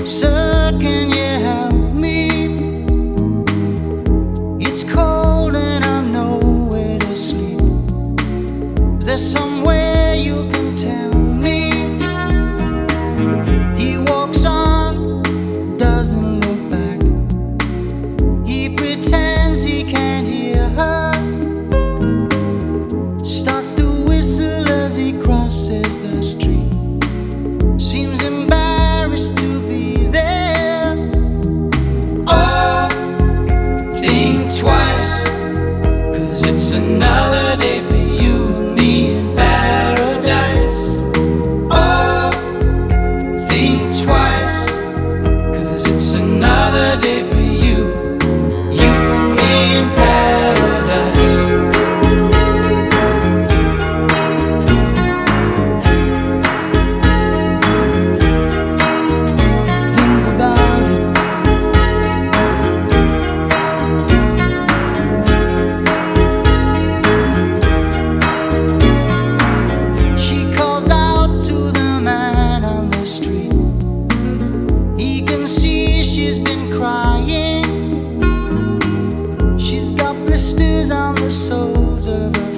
Sir, can you help me? It's cold and I'm nowhere to sleep. Is there somewhere you can tell me? He walks on, doesn't look back. He pretends he can't hear her. Starts to whistle as he crosses the street. Seems embarrassed to be there. Oh, think twice, 'cause it's another day for you and me in paradise. Oh, think twice, 'cause it's another day for you, you and me in paradise. Think about it. She calls out to the man on the street. He can see she's been crying. She's got blisters on the soles of her